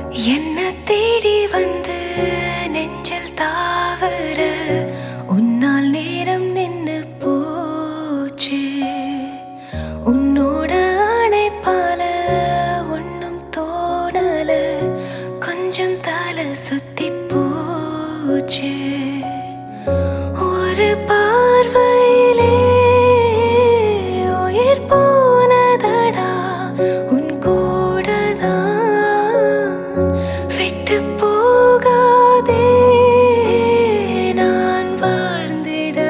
என்ன தேடி வந்து நெஞ்சில் தாவர உன்னால் நேரம் நின்னு போச்சு. உன்னோட அணைப்பால ஒன்னும் தோணல, கொஞ்சம் தலை சுத்தி போச்சு. ஒரு பார்வையிலே உயிர் போனதடா, உன் கூடதான் விட்டு போகாதே நான் வாழ்ந்திட.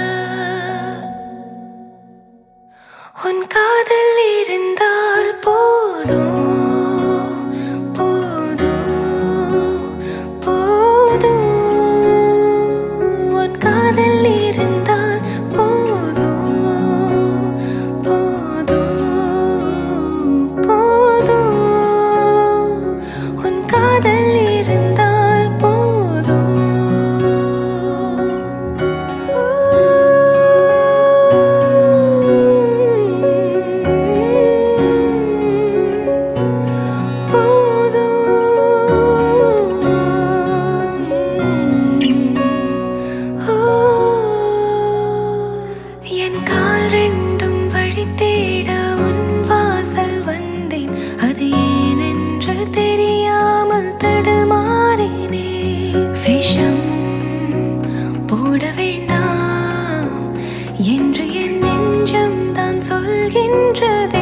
உன் காதல் இருந்தால் போதும் போதும் போதும். உன் காதல் இருந்தால் போதும் போதும் போதும். உன் காதல் இருந்தால் போதும். என் கால் ரெண்டும் வழி தேட உன் வாசல் வந்தேன். அது ஏனென்று தெரியாமல் தடுமாறினே. விஷம் போட வேண்டாம் என்று என் நெஞ்சம் தான் சொல்கின்றது.